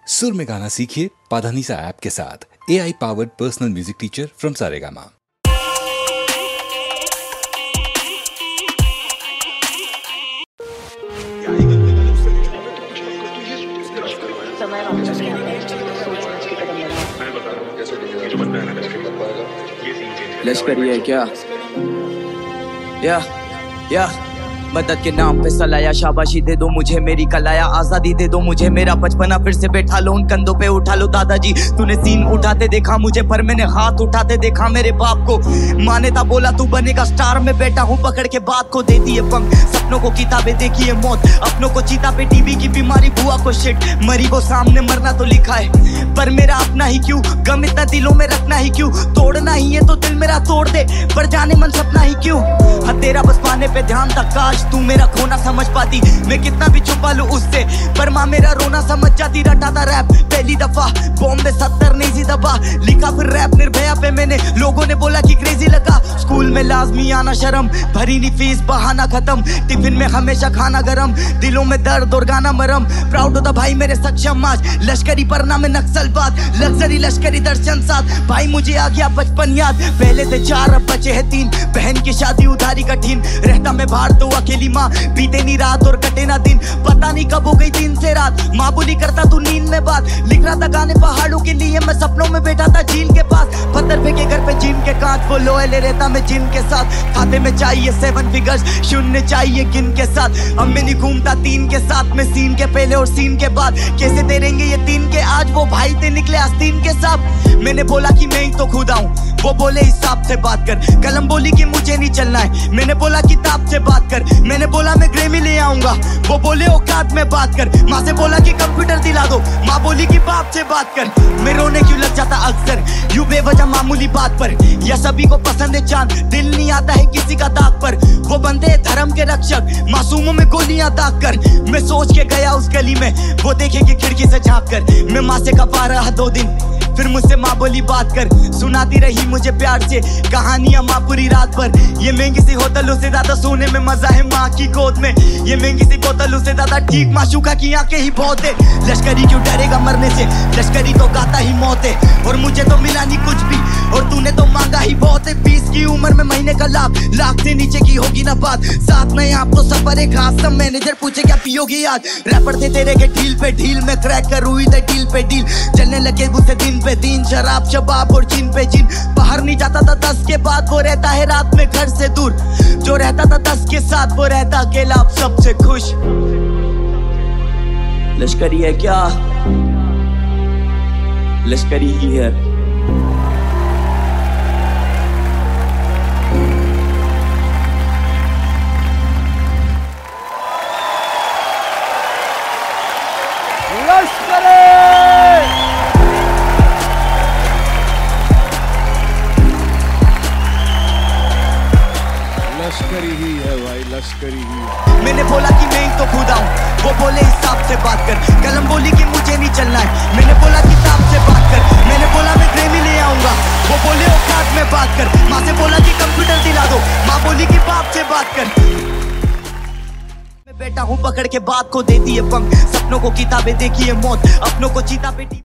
सुर में गाना सीखिए पाधानीसा ऐप के साथ। AI powered personal music teacher from Saregama. लश्करी है क्या? या मदद के नाम पे सलाया, शाबाशी दे दो मुझे मेरी कलाया, आजादी दे दो मुझे मेरा बचपना, फिर से बैठा लो उन कंधों पे उठा लो दादाजी। तूने सीन उठाते देखा मुझे पर मैंने हाथ उठाते देखा मेरे बाप को। माँ ने था बोला तू बनेगा स्टार, में बैठा हूँ पकड़ के बात को, दे दिए पंख सपनों को, किताबें देखी है मौत अपनों को, चीता पे टीबी की बीमारी, बुआ को शिट मरी को सामने मरना तो लिखा है, पर मेरा अपना ही क्यों, गम इतना दिलों में रखना ही क्यों, तोड़ना ही है तो दिल मेरा तोड़ दे, पर जाने मन सपना ही क्यों। हाँ तेरा बस पाने पे ध्यान था, काश तू मेरा खोना समझ पाती, मैं कितना भी छुपा लूं उससे, पर माँ मेरा रोना समझ जाती। रटा था रैप पहली दफा बॉम्बे 70 नहीं सी दबा, लिखा फिर रैप निर्भया पे मैंने, लोगों ने बोला कि क्रेजी लगा। स्कूल में लाजमी आना शर्म, भरी नहीं फीस बहाना खत्म, टिफिन में हमेशा खाना गरम, दिलों में दर्द और गाना मरम। प्राउड होता भाई मेरे सक्षम आज, लश्करी परना में नक्सलबाद, लग्जरी लश्करी दर्शन साथ, भाई मुझे आ गया बचपन याद। पहले थे 4 अब बचे हैं 3, बहन की शादी उधारी कठिन, रहता मैं बाहर तो अकेली माँ, बीते नहीं रात और कटे ना दिन, पता नहीं कब हो गई दिन से रात, माँ बोली करता तू नींद में बात, लिख रहा था गाने पहाड़ों के लिए, मैं सपनों में बैठा था झील के पास, पत्थर फेंके घर पे जिन के कांच, वो लोहे ले रहता मैं जिन के साथ, खाते में चाहिए 7 फिगर्स, शून्य चाहिए गिन के साथ, अब मैं नहीं घूमता 3 के साथ में, सीन के पहले और सीन के बाद, कैसे तेरेंगे ये 3 के आज, वो भाई थे निकले आस्तीन के साथ। मैंने बोला कि मैं ही तो खुदा हूँ, वो बोले हिसाब से बात कर, कलम बोली कि मुझे नहीं चलना है, मैंने बोला किताब से बात कर, मैंने बोला मैं ग्रेमी ले आऊंगा, वो बोले औकात में बात कर, माँ से बोला कि कंप्यूटर दिला दो, माँ बोली कि बाप से बात कर। मैं रोने क्यों लग जाता अक्सर यूं बेवजह मामूली बात पर, या सभी को पसंद है चांद, दिल नहीं आता है किसी का दाग पर, वो बंदे हैं धर्म के रक्षक, मासूमों में गोलियां दाग कर। मैं सोच के गया उस गली में, वो देखेगी खिड़की से झांक कर, मैं माँ से कपा रहा 2 दिन, फिर मुझसे माँ बोली बात कर, सुनाती रही मुझे प्यार से कहानियां माँ पूरी रात भर। ये महंगी सी होटलों से ज्यादा सोने में मजा है माँ की गोद में, ये महंगी सी बोतलों से ज्यादा ठीक माशूका की आंखें ही बहुत है। लश्करी क्यों डरेगा मरने से, लश्करी तो गाता ही मौत है, और मुझे तो मिला नहीं कुछ भी, और तूने तो मांगा ही बहुत है। 20 की उम्र में महीने का लाभ, लाख से नीचे की होगी ना बात, साथ में आप तो सफर एक खास, सब मैनेजर पूछे क्या पियोगी आज। रैपर थे तेरे के ढील पे ढील में क्रैक कर हुई थे डील पे डील, चलने लगे मुझसे दिन पे दिन, शराब शबाब और जिन पे जिन, बाहर नहीं जाता था 10 के बाद, वो रहता है रात में घर से दूर, जो रहता था 10 के साथ वो रहता अकेला अब सबसे खुश। लश्करी है क्या? लश्करी ही है। लश्करी ही है भाई, लश्करी ही है। मैंने बोला कि मैं ही तो खुदा हूँ, वो बोले हिसाब से बात कर, कलम बोली कि मुझे नहीं चलना है, मैंने बोला किताब से बात कर, मैंने बोला मैं ग्रेमी ले आऊंगा, वो बोले औकात में बात कर, माँ से बोला कि कंप्यूटर दिला दो, माँ बोली कि बाप से बात कर। मैं बैठा हूँ पकड़ के बात को, देती है पंख सपनों को, किताबें देखी है मौत अपनों को, चीता पे